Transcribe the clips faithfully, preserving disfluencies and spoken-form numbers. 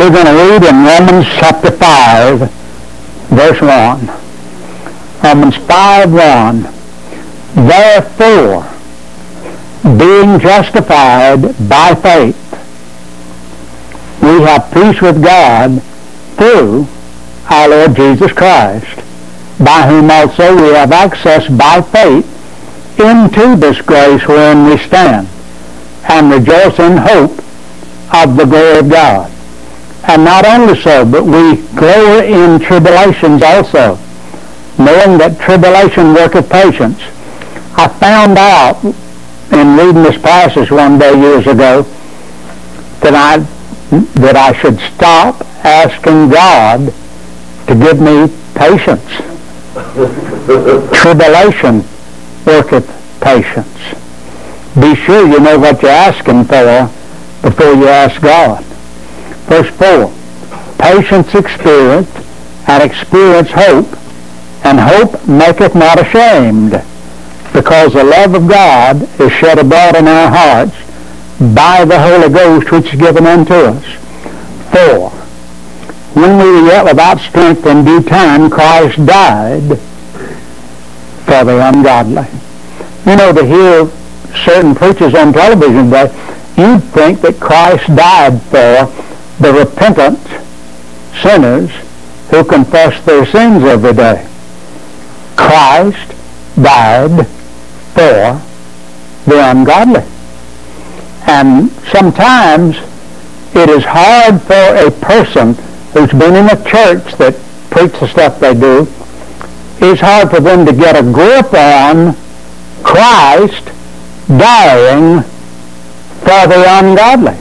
We're going to read in Romans chapter five, verse one. Romans five one. Therefore, being justified by faith, we have peace with God through our Lord Jesus Christ, by whom also we have access by faith into this grace wherein we stand, and rejoice in hope of the glory of God. And not only so, but we glory in tribulations also, knowing that tribulation worketh patience. I found out in reading this passage one day years ago that I that I should stop asking God to give me patience. Tribulation worketh patience. Be sure you know what you're asking for before you ask God. Verse four, patience experience, and experience hope, and hope maketh not ashamed, because the love of God is shed abroad in our hearts by the Holy Ghost which is given unto us. For when we were yet without strength, in due time Christ died for the ungodly. You know, to hear certain preachers on television today, you'd think that Christ died for the repentant sinners who confess their sins every day. Christ died for the ungodly. And sometimes it is hard for a person who's been in a church that preach the stuff they do, it's hard for them to get a grip on Christ dying for the ungodly.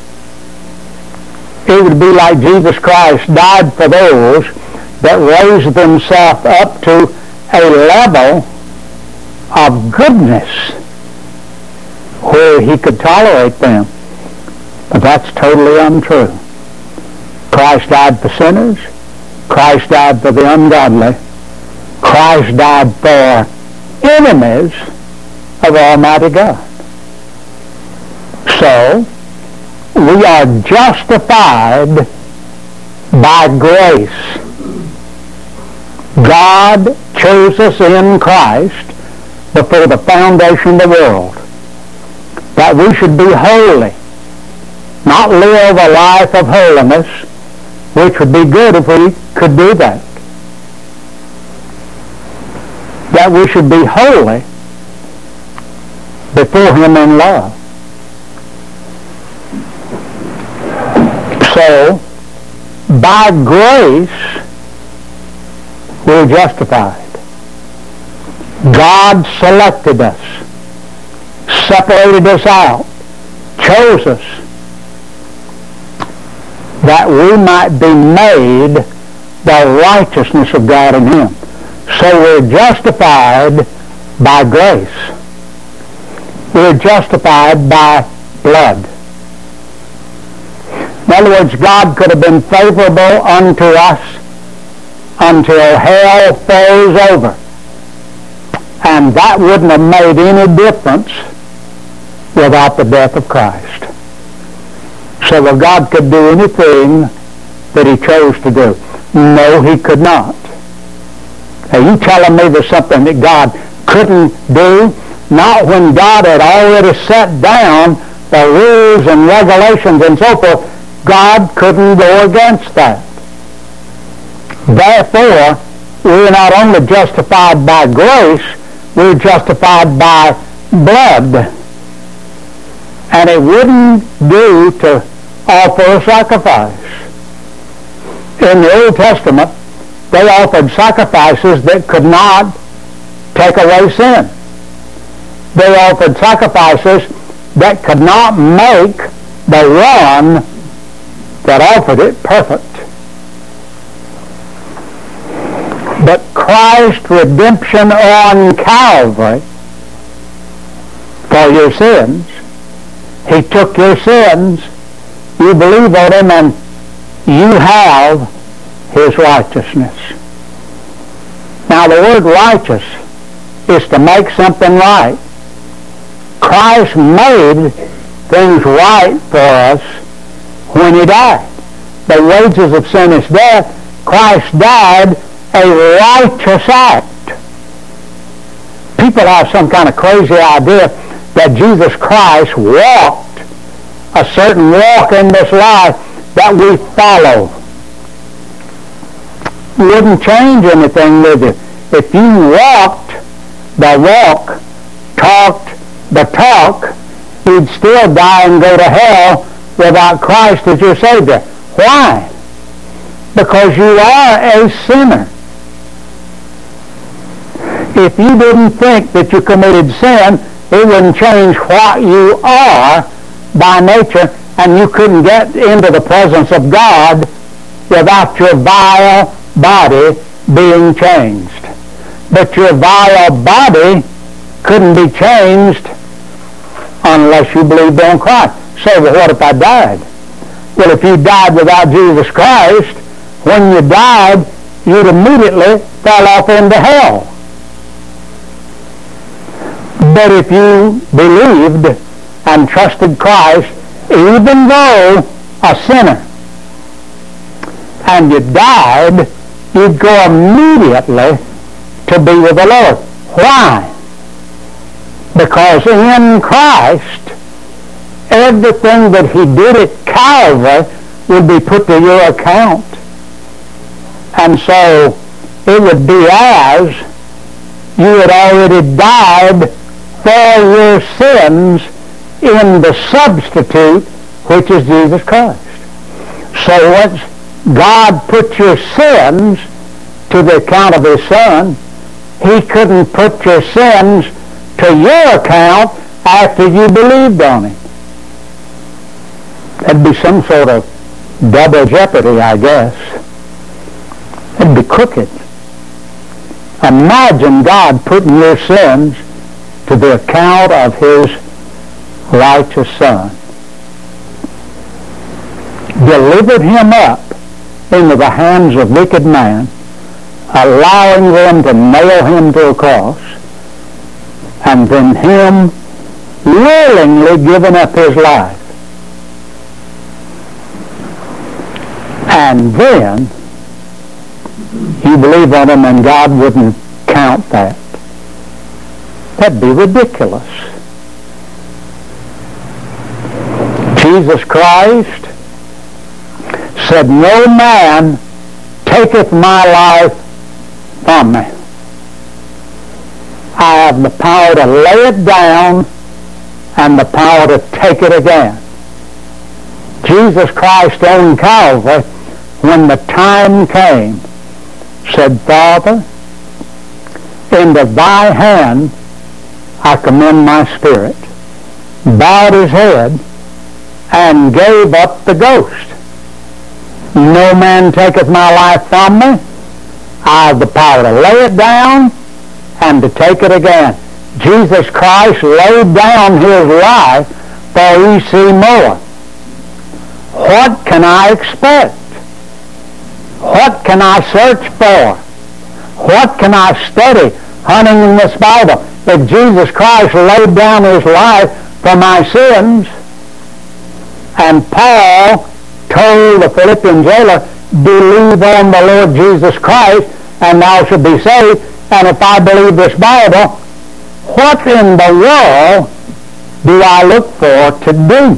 It would be like Jesus Christ died for those that raised themselves up to a level of goodness where he could tolerate them. But that's totally untrue. Christ died for sinners. Christ died for the ungodly. Christ died for enemies of Almighty God. So, we are justified by grace. God chose us in Christ before the foundation of the world, that we should be holy, not live a life of holiness, which would be good if we could do that. That we should be holy before Him in love. So, by grace, we're justified. God selected us, separated us out, chose us, that we might be made the righteousness of God in Him. So we're justified by grace. We're justified by blood. In other words, God could have been favorable unto us until hell froze over. And that wouldn't have made any difference without the death of Christ. So if God could do anything that He chose to do? No, He could not. Are you telling me there's something that God couldn't do? Not when God had already set down the rules and regulations and so forth. God couldn't go against that. Therefore, we're not only justified by grace, we're justified by blood. And it wouldn't do to offer a sacrifice. In the Old Testament, they offered sacrifices that could not take away sin. They offered sacrifices that could not make the one that offered it perfect. But Christ's redemption on Calvary for your sins, He took your sins, you believe on Him, and you have His righteousness. Now the word righteous is to make something right. Christ made things right for us when He died. the wages of sin is death, Christ died a righteous act. People have some kind of crazy idea that Jesus Christ walked a certain walk in this life that we follow. Wouldn't change anything with you. If you walked the walk, talked the talk, you'd still die and go to hell without Christ as your Savior. Why? Because you are a sinner. If you didn't think that you committed sin, it wouldn't change what you are by nature, and you couldn't get into the presence of God without your vile body being changed. But your vile body couldn't be changed unless you believed on Christ. So, well, what if I died? Well, if you died without Jesus Christ, when you died, you'd immediately fall off into hell. But if you believed and trusted Christ, even though a sinner, and you died, you'd go immediately to be with the Lord. Why? Because in Christ, everything that he did at Calvary would be put to your account. And so it would be as you had already died for your sins in the substitute, which is Jesus Christ. So once God put your sins to the account of his Son, he couldn't put your sins to your account after you believed on him. That'd be some sort of double jeopardy, I guess. It'd be crooked. Imagine God putting your sins to the account of his righteous Son. Delivered him up into the hands of wicked man, allowing them to nail him to a cross, and then him willingly giving up his life. And then you believe on him and God wouldn't count that. That'd be ridiculous. Jesus Christ said, "No man taketh my life from me. I have the power to lay it down and the power to take it again." Jesus Christ on Calvary, when the time came, said, "Father, into thy hand I commend my spirit," bowed his head, and gave up the ghost. "No man taketh my life from me. I have the power to lay it down and to take it again." Jesus Christ laid down his life for E C Moore. What can I expect? What can I search for? What can I study hunting in this Bible? If Jesus Christ laid down his life for my sins, and Paul told the Philippian jailer, "Believe on the Lord Jesus Christ, and thou shalt be saved," and if I believe this Bible, what in the world do I look for to do?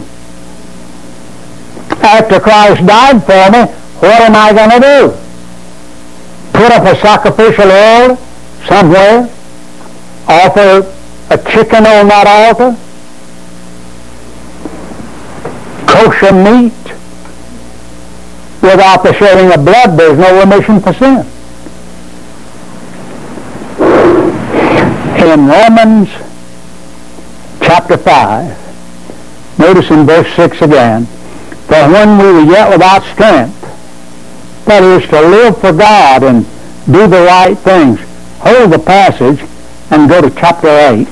After Christ died for me, what am I going to do? Put up a sacrificial altar somewhere? Offer a chicken on that altar? Kosher meat? Without the shedding of blood, there's no remission for sin. In Romans chapter five, notice in verse six again, "For when we were yet without strength," that is, to live for God and do the right things. Hold the passage and go to chapter eight.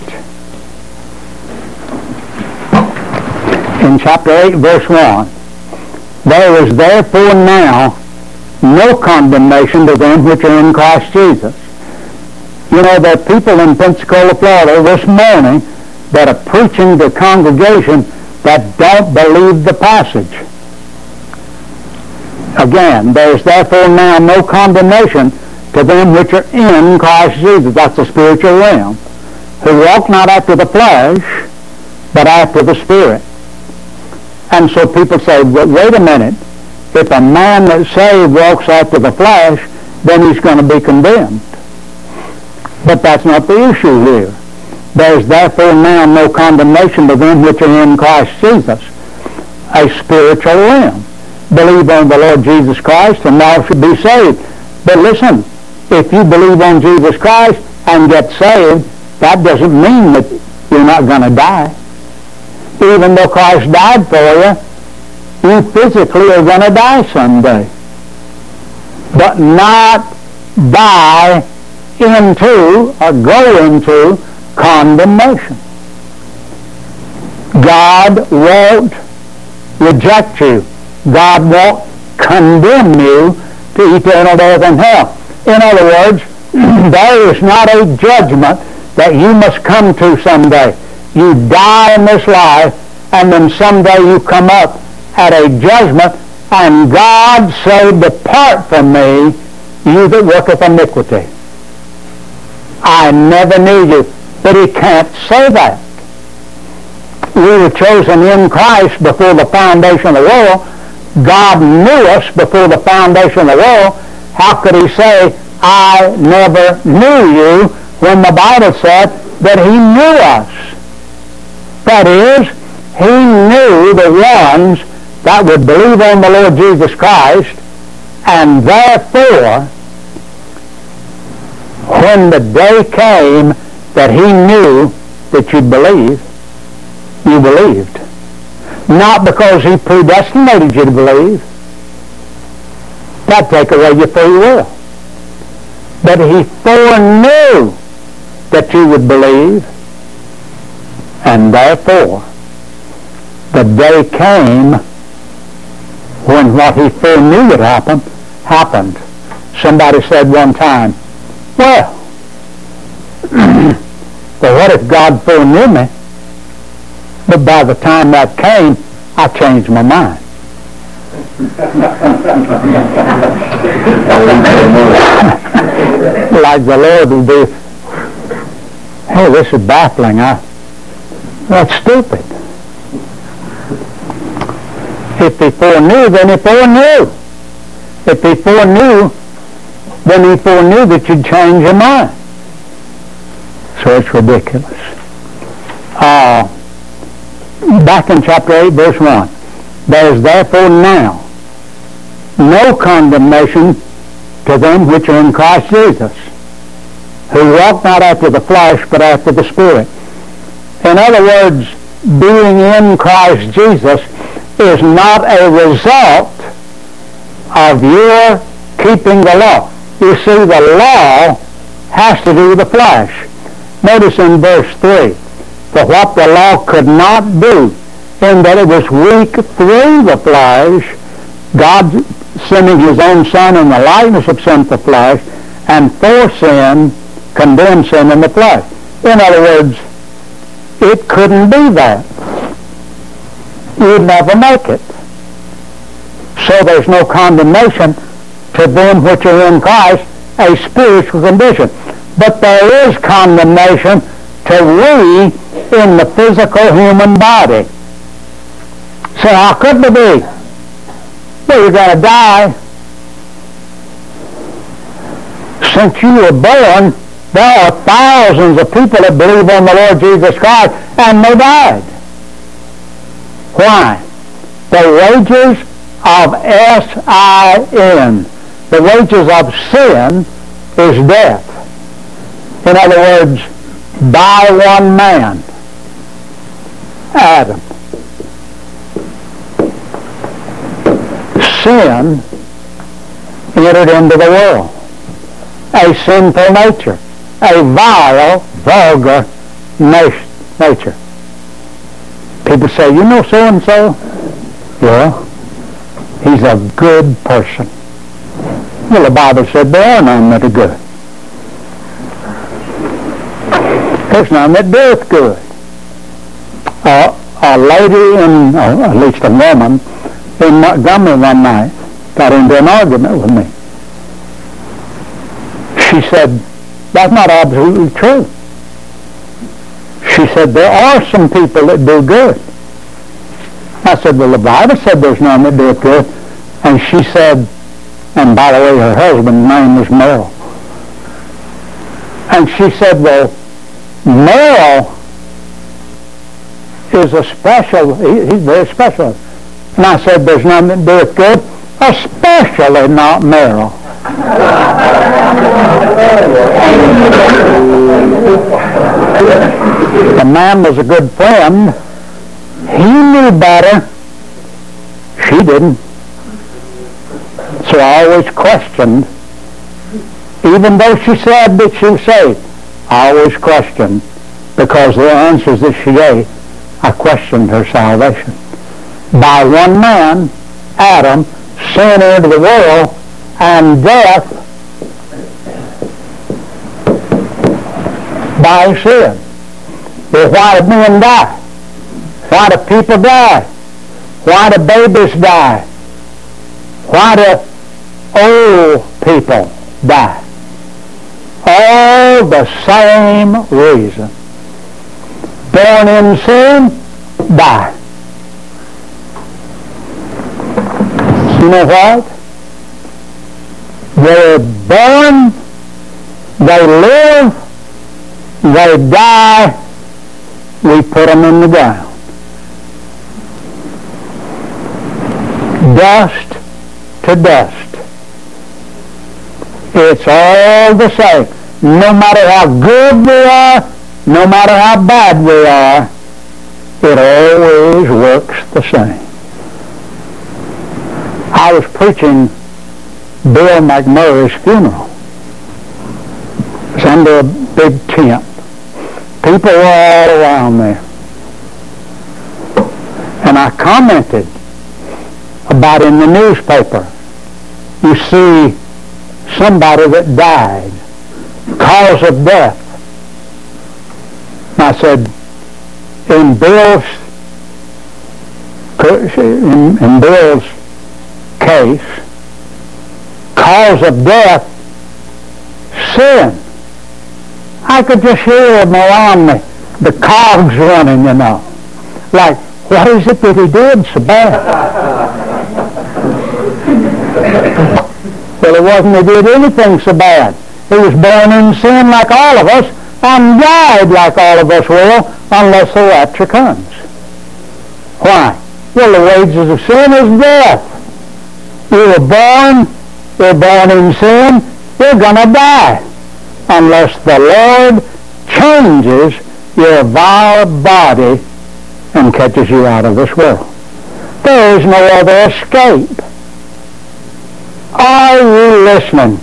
In chapter eight, verse one, "There is therefore now no condemnation to them which are in Christ Jesus." You know, there are people in Pensacola, Florida this morning that are preaching to the congregation that don't believe the passage. Again, there is therefore now no condemnation to them which are in Christ Jesus. That's the spiritual realm. Who walk not after the flesh, but after the Spirit. And so people say, wait a minute, if a man that's saved walks after the flesh, then he's going to be condemned. But that's not the issue here. There is therefore now no condemnation to them which are in Christ Jesus. A spiritual realm. Believe on the Lord Jesus Christ and thou should be saved. But listen, if you believe on Jesus Christ and get saved, that doesn't mean that you're not going to die. Even though Christ died for you, you physically are going to die someday. But not die into or go into condemnation. God won't reject you. God won't condemn you to eternal death and hell. In other words, there is not a judgment that you must come to someday. You die in this life, and then someday you come up at a judgment, and God say, depart from me, you that worketh iniquity. I never knew you. But he can't say that. We were chosen in Christ before the foundation of the world. God knew us before the foundation of the world. How could he say, I never knew you, when the Bible said that he knew us? That is, he knew the ones that would believe on the Lord Jesus Christ, and therefore, when the day came that he knew that you'd believe, you believed. Not because he predestinated you to believe. That'd take away your free will. But he foreknew that you would believe, and therefore the day came when what he foreknew would happen, happened. Somebody said one time, well, but what if God foreknew me? But by the time that came, I changed my mind. Like the Lord will do, hey, this is baffling. I, that's stupid. If he foreknew, then he foreknew. If he foreknew, then he foreknew that you'd change your mind. So it's ridiculous. Uh, back in chapter eight, verse one. There is therefore now no condemnation to them which are in Christ Jesus, who walk not after the flesh, but after the Spirit. In other words, being in Christ Jesus is not a result of your keeping the law. You see, the law has to do with the flesh. Notice in verse three, for what the law could not do, in that it was weak through the flesh, God sending his own Son in the likeness of sinful flesh, and for sin, condemned sin in the flesh. In other words, it couldn't be that. You'd never make it. So there's no condemnation to them which are in Christ, a spiritual condition. But there is condemnation to we in the physical human body. So how could there be? Well, you're going to die. Since you were born, there are thousands of people that believe on the Lord Jesus Christ, and they died. Why? The wages of S I N, the wages of sin, is death. In other words, by one man, Adam, sin entered into the world. A sinful nature, a vile, vulgar nature. People say, you know so-and-so? Yeah, he's a good person. Well, the Bible said there are none that are good. There's none that doeth good. Uh, a lady in, or at least a woman, in Montgomery one night got into an argument with me. She said, that's not absolutely true. She said, there are some people that do good. I said, well, the Bible said there's none that do it good. And she said, and by the way, her husband's name was Merle. And she said, well, Merle is a special, he, he's very special. And I said, there's none that do it good, especially not Merle. The man was a good friend. He knew better. She didn't. So I always questioned, even though she said that she was saved, I always questioned, because the answers that she gave, I questioned her salvation. By one man, Adam, sin entered the world, and death by sin. Well, why do men die? Why do people die? Why do babies die? Why do old people die? All the same reason. Born in sin, die. You know what? They're born, they live, they die, we put them in the ground. Dust to dust. It's all the same. No matter how good we are, no matter how bad we are, it always works the same. I was preaching Bill McMurray's funeral. It was under a big tent. People were all around there. And I commented about in the newspaper, you see somebody that died, cause of death. And I said, in Bill's in, in Bill's case, cause of death, sin. I could just hear them around me, the cogs running, you know. Like, what is it that he did so bad? Well, it wasn't he did anything so bad. He was born in sin like all of us, and died like all of us will, unless the rapture comes. Why? Well, the wages of sin is death. You were born, you're born in sin, you're going to die, unless the Lord changes your vile body and catches you out of this world. There is no other escape. Are you listening?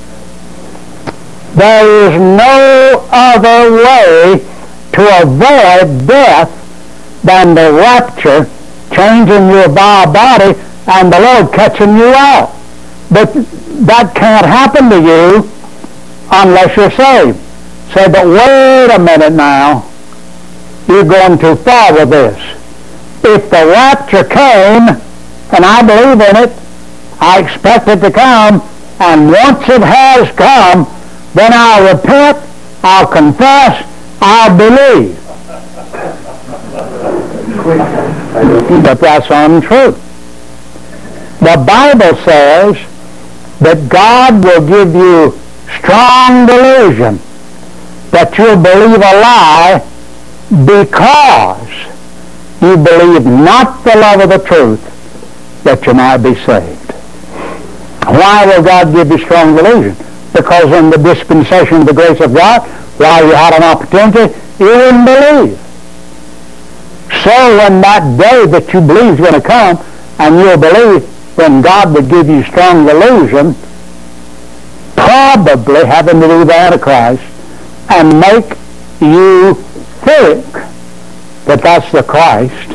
There is no other way to avoid death than the rapture, changing your vile body, and the Lord catching you out. But that can't happen to you unless you're saved. Say, but wait a minute now. You're going too far with this. If the rapture came, and I believe in it, I expect it to come, and once it has come, then I'll repent, I'll confess, I'll believe. But that's untrue. The Bible says that God will give you strong delusion that you'll believe a lie because you believe not the love of the truth, that you might be saved. Why will God give you strong delusion? Because in the dispensation of the grace of God, while you had an opportunity, you wouldn't believe. So when that day that you believe is going to come, and you'll believe, then God would give you strong delusion, probably having to do with the Antichrist, and make you think that that's the Christ,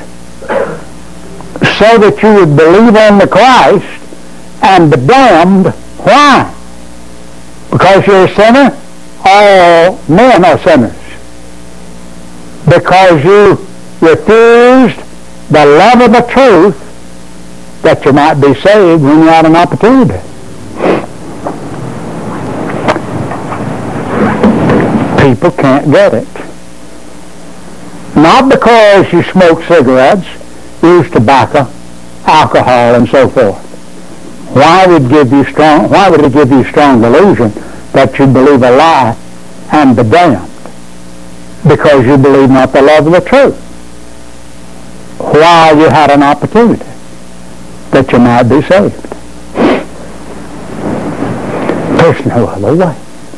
so that you would believe on the Christ and be damned. Why? Because you're a sinner? All men are sinners. Because you refused the love of the truth that you might be saved when you had an opportunity. People can't get it. Not because you smoke cigarettes, use tobacco, alcohol, and so forth. Why would give you strong? Why would it give you strong delusion that you believe a lie and be damned? Because you believe not the love of the truth. While you had an opportunity that you might be saved. There's no other way.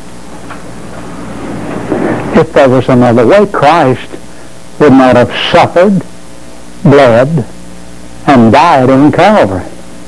If there was another way, Christ would not have suffered, bled, and died in Calvary.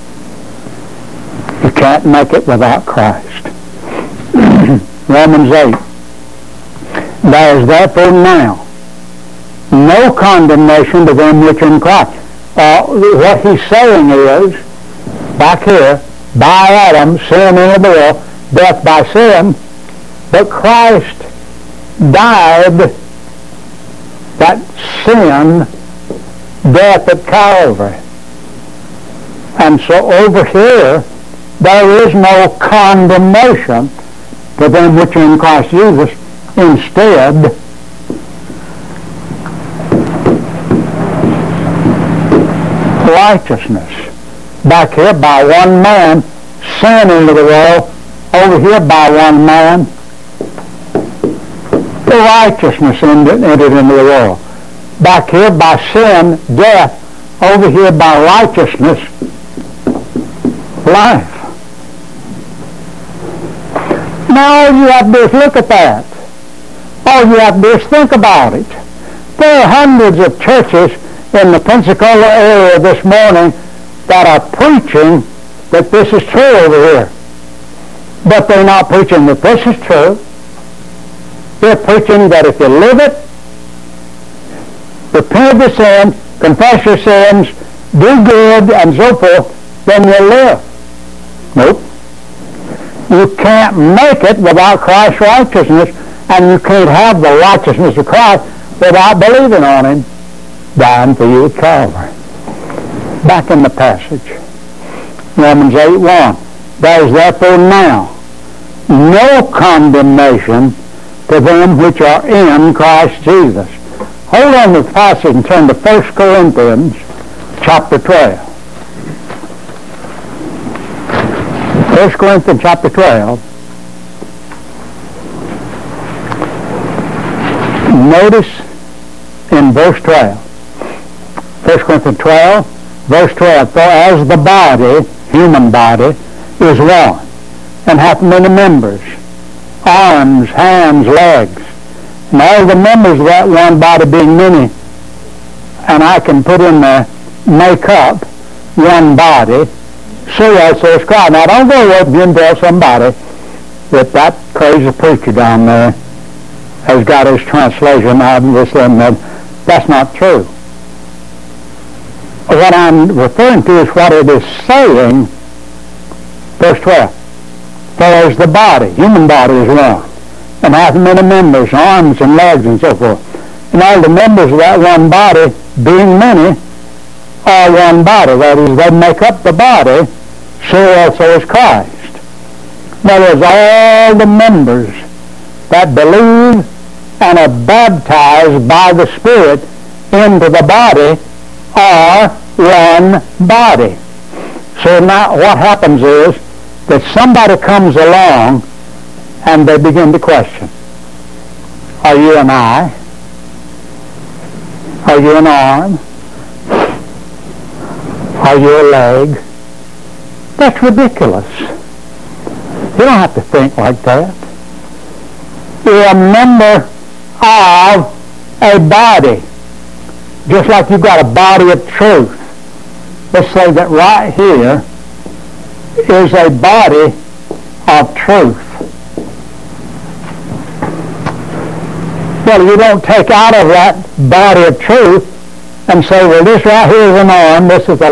You can't make it without Christ. Romans eight. There is therefore now no condemnation to them which are in Christ. Uh, what he's saying is, back here, by Adam, sin entered the world, death by sin, but Christ died that sin, death at Calvary. And so over here, there is no condemnation to them which are in Christ Jesus. Instead, righteousness. Back here, by one man, sin into the world. Over here, by one man, the righteousness entered into the world. Back here, by sin, death. Over here, by righteousness, life. Now all you have to do is look at that. All you have to do is think about it. There are hundreds of churches in the Pensacola area this morning that are preaching that this is true over here. But they're not preaching that this is true. They're preaching that if you live it, repent of your sin, confess your sins, do good, and so forth, then you'll live. Nope. You can't make it without Christ's righteousness, and you can't have the righteousness of Christ without believing on Him, dying for you at Calvary. Back in the passage, Romans eight one. There is therefore now no condemnation to them which are in Christ Jesus. Hold on to the passage and turn to First Corinthians chapter twelve. First Corinthians chapter twelve. Notice in verse twelve. First Corinthians twelve, verse twelve. For as the body, human body, is one, and hath many members, arms, hands, legs, and all the members of that one body being many, and I can put in there, make up one body, so also is Christ. Now don't go up and tell somebody that that crazy preacher down there has got his translation out and this and that. That's not true. What I'm referring to is what it is saying, verse twelve. For as the body, human body is one, and hath many members, arms and legs and so forth. And all the members of that one body, being many, are one body. That is, they make up the body, so also is Christ. In other words, all the members that believe and are baptized by the Spirit into the body are one body. So now what happens is that somebody comes along and they begin to question. Are you an eye? Are you an arm? Are you a leg? That's ridiculous. You don't have to think like that. You're a member of a body. Just like you've got a body of truth. Let's say that right here is a body of truth. Well, you don't take out of that body of truth and say, well, this right here is an arm, this is a...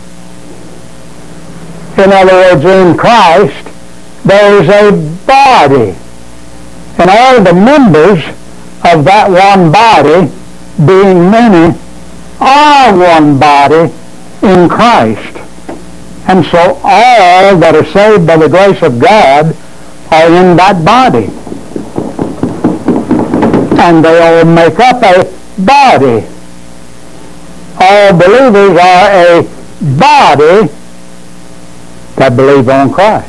In other words, in Christ, there is a body. And all the members of that one body, being many, are one body in Christ. And so all that are saved by the grace of God are in that body. And they all make up a body. All believers are a body that believe on Christ.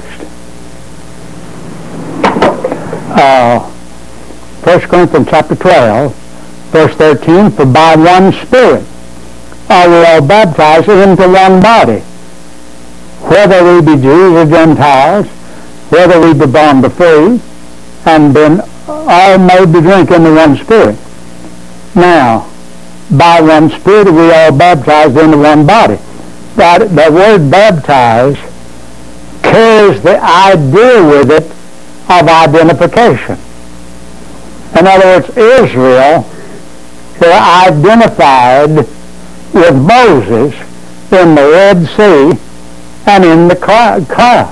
Uh, First Corinthians chapter twelve, verse thirteen, for by one Spirit are we all baptized into one body, whether we be Jews or Gentiles, whether we be bond or free, and been all made to drink into one Spirit. Now, by one Spirit we all baptized into one body. That the word baptize carries the idea with it of identification. In other words, Israel were identified with Moses in the Red Sea and in the cloud.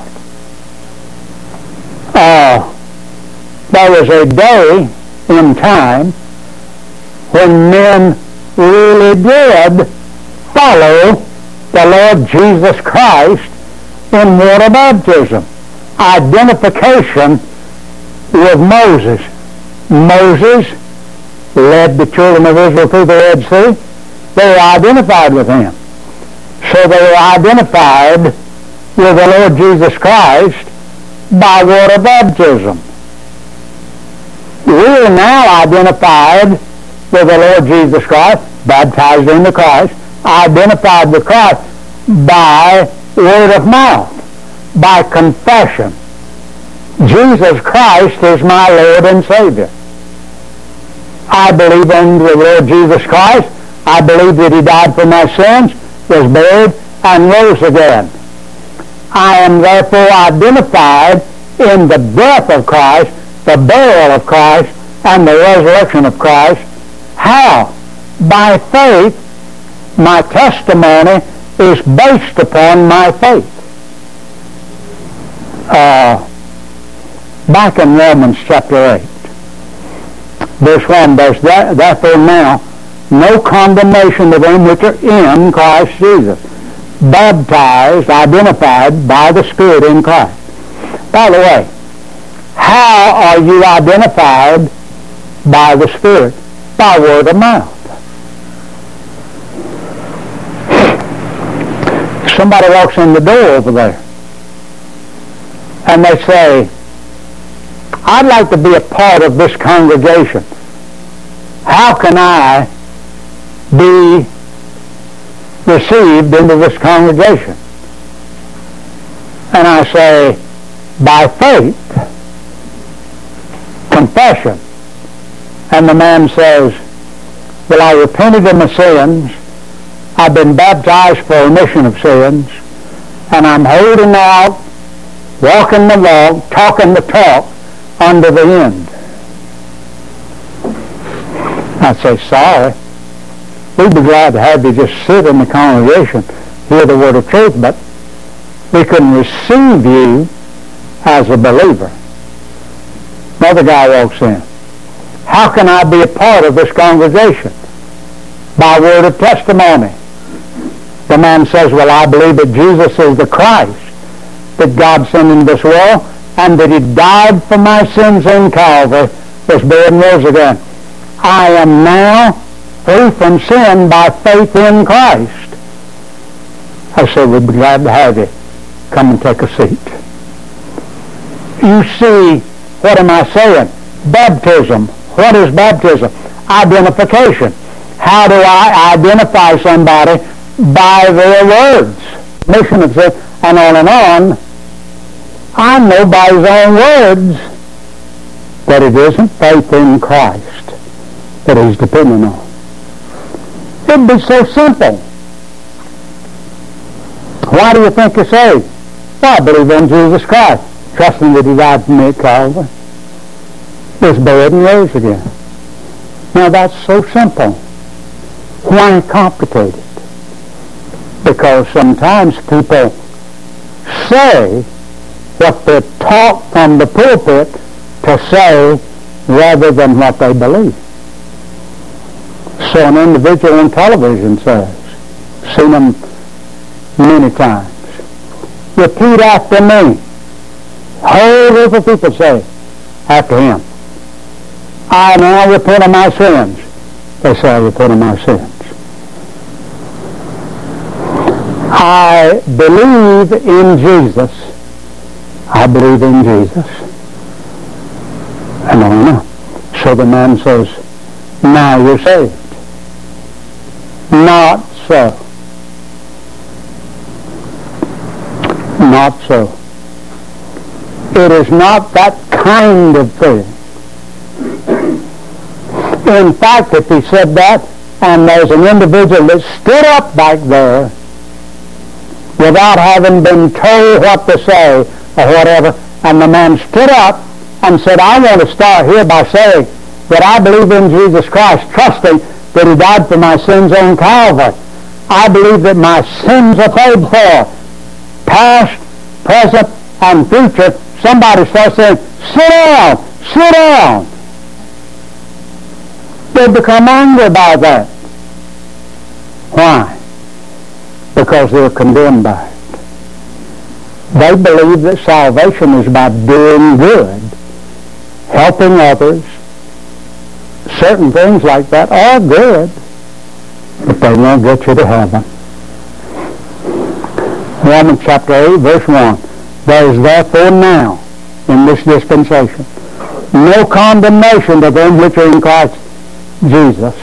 Uh, there was a day in time when men really did follow the Lord Jesus Christ in water baptism. Identification with Moses. Moses led the children of Israel through the Red Sea. They were identified with him. So they were identified with the Lord Jesus Christ by water baptism. We are now identified with the Lord Jesus Christ, baptized into Christ, identified with Christ by word of mouth, by confession. Jesus Christ is my Lord and Savior. I believe in the Lord Jesus Christ. I believe that he died for my sins, was buried, and rose again. I am therefore identified in the death of Christ, the burial of Christ, and the resurrection of Christ. How? By faith. My testimony is based upon my faith. Uh, back in Romans chapter eight, verse one, there's that, therefore now no condemnation to them which are in Christ Jesus, baptized, identified by the Spirit in Christ. By the way, how are you identified by the Spirit? By word of mouth. Somebody walks in the door over there and they say, I'd like to be a part of this congregation. How can I be received into this congregation? And I say, by faith, confession. And the man says, well, I repented of my sins, I've been baptized for remission of sins, and I'm holding out, walking the walk, talking the talk, under the end. I say, sorry. We'd be glad to have you just sit in the congregation, hear the word of truth, but we can receive you as a believer. Another guy walks in. How can I be a part of this congregation? By word of testimony. The man says, well, I believe that Jesus is the Christ that God sent into this world, and that he died for my sins in Calvary, was buried and rose again. I am now free from sin by faith in Christ. I said, we'd be glad to have you. Come and take a seat. You see, what am I saying? Baptism. What is baptism? Identification. How do I identify somebody? By their words. Mission of sin, and on and on. I know by his own words that it isn't faith in Christ that he's depending on. It'd be so simple. Why do you think you're saved? Well, I believe in Jesus Christ, trusting that he died for me at Calvary, was buried and rose again. Now that's so simple. Why complicate it? Because sometimes people say what they're taught from the pulpit to say rather than what they believe. So an individual on television says, seen them many times, repeat after me. Whole group of people say after him, I now repent of my sins. They say, I repent of my sins. I believe in Jesus. I believe in Jesus. And on and on. So the man says, now you're saved. Not so. Not so. It is not that kind of thing. In fact, if he said that, and there's an individual that stood up back there without having been told what to say or whatever, and the man stood up and said, I want to start here by saying that I believe in Jesus Christ, trusting that he died for my sins on Calvary. I believe that my sins are paid for, past, present, and future. Somebody starts saying, sit down, sit down. They become angry by that. Why? Because they're condemned by it. They believe that salvation is by doing good, helping others. Certain things like that are good, but they won't get you to heaven. Romans chapter eight, verse one. There is therefore now, in this dispensation, no condemnation to them which are in Christ Jesus.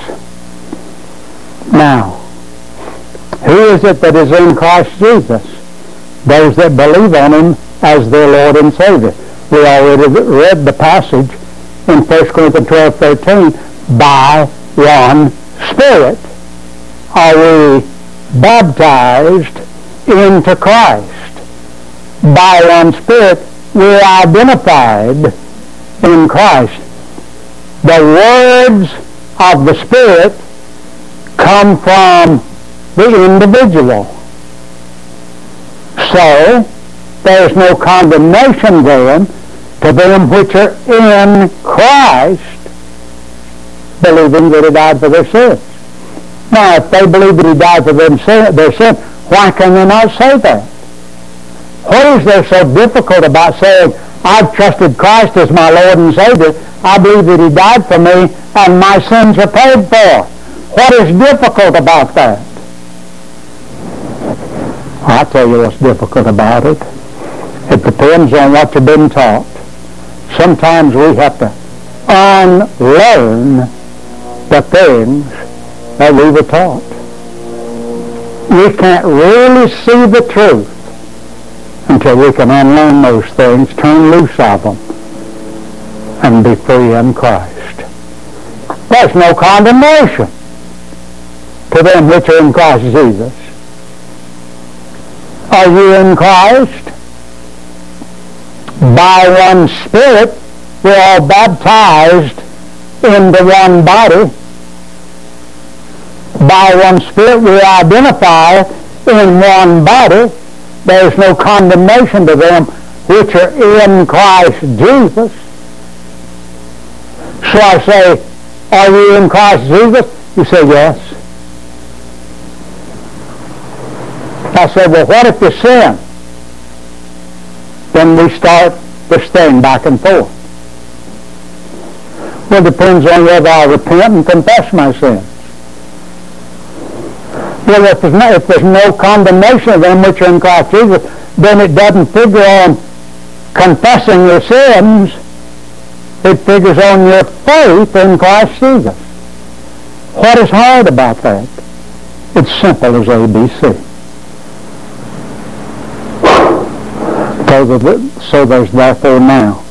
Now, who is it that is in Christ Jesus? Those that believe on him as their Lord and Savior. We already read the passage in First Corinthians twelve, thirteen, by one Spirit are we baptized into Christ. By one Spirit we are identified in Christ. The words of the Spirit come from the individual. So, there is no condemnation then to them which are in Christ, believing that he died for their sins. Now, if they believe that he died for them sin, their sin, why can they not say that? What is there so difficult about saying, I've trusted Christ as my Lord and Savior, I believe that he died for me, and my sins are paid for? What is difficult about that? I'll tell you what's difficult about it. It depends on what you've been taught. Sometimes we have to unlearn the things that we were taught. We can't really see the truth until we can unlearn those things, turn loose of them, and be free in Christ. There's no condemnation to them which are in Christ Jesus. Are you in Christ? By one Spirit we are baptized into one body. By one Spirit we identify in one body. There is no condemnation to them which are in Christ Jesus. So I say, are you in Christ Jesus? You say, yes. I said, well, what if you sin? Then we start this thing back and forth. Well, it depends on whether I repent and confess my sins. Well, if there's, no, if there's no condemnation of them which are in Christ Jesus, then it doesn't figure on confessing your sins. It figures on your faith in Christ Jesus. What is hard about that? It's simple as A B C. So there's therefore now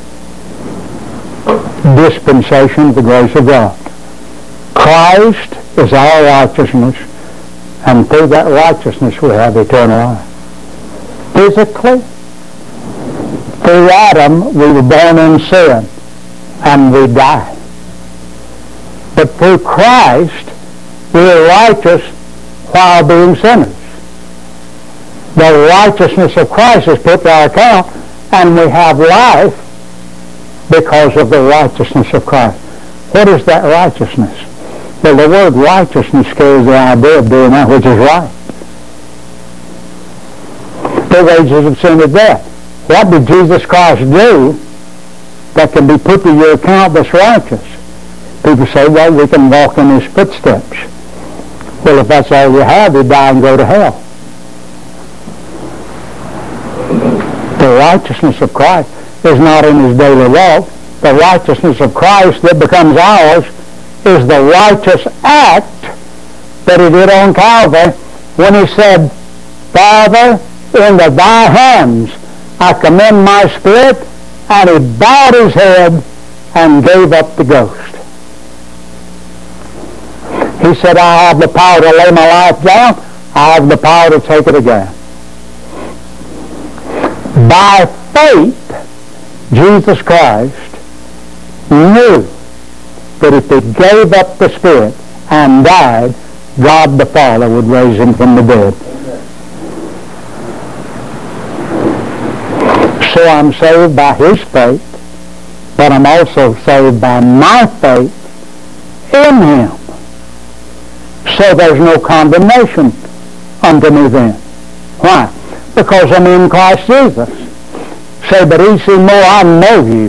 dispensation of the grace of God. Christ is our righteousness, and through that righteousness we have eternal life. Physically, through Adam we were born in sin, and we die. But through Christ we are righteous while being sinners. The righteousness of Christ is put to our account, and we have life because of the righteousness of Christ. What is that righteousness? Well, the word righteousness carries the idea of doing that which is right. The wages of sin is death. What did Jesus Christ do that can be put to your account that's righteous? People say, well, we can walk in his footsteps. Well, if that's all you have, you die and go to hell. The righteousness of Christ is not in his daily walk. The righteousness of Christ that becomes ours is the righteous act that he did on Calvary when he said, Father, into thy hands I commend my spirit, and he bowed his head and gave up the ghost. He said, I have the power to lay my life down. I have the power to take it again. By faith, Jesus Christ knew that if he gave up the Spirit and died, God the Father would raise him from the dead. So I'm saved by his faith, but I'm also saved by my faith in him. So there's no condemnation unto me then. Why? Because I'm in Christ Jesus. Say, but E C Moore, I know you.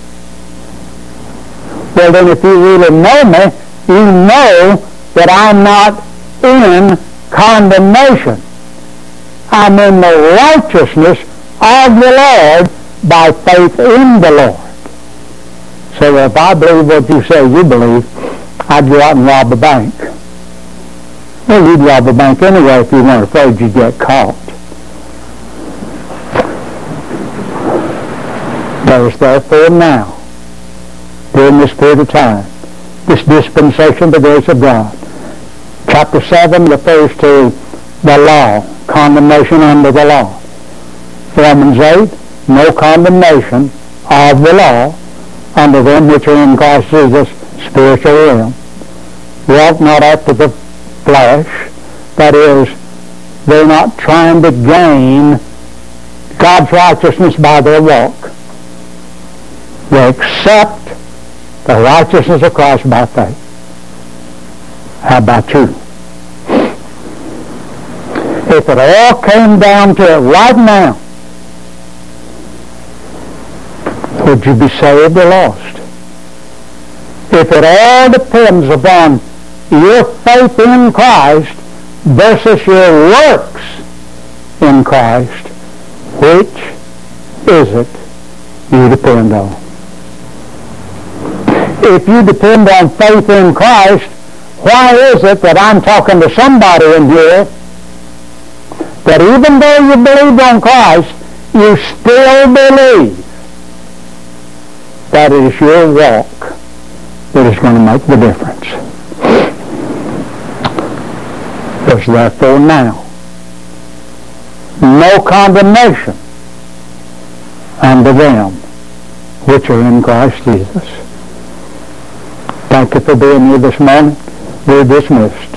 Well, then if you really know me, you know that I'm not in condemnation. I'm in the righteousness of the Lord by faith in the Lord. So if I believe what you say you believe, I'd go out and rob a bank. Well, you'd rob a bank anyway if you weren't afraid you'd get caught. There is therefore now, during this period of time, this dispensation of the grace of God. Chapter seven refers to the law, condemnation under the law. Romans eight, no condemnation of the law under them which are in Christ Jesus, spiritual realm. Walk not after the flesh, that is, they're not trying to gain God's righteousness by their walk. They accept the righteousness of Christ by faith. How about you? If it all came down to it right now, would you be saved or lost? If it all depends upon your faith in Christ versus your works in Christ, which is it you depend on? If you depend on faith in Christ, why is it that I'm talking to somebody in here that even though you believe on Christ, you still believe that it is your walk that is going to make the difference? There's therefore now no condemnation unto them which are in Christ Jesus. Thank you for being here this morning. We're dismissed.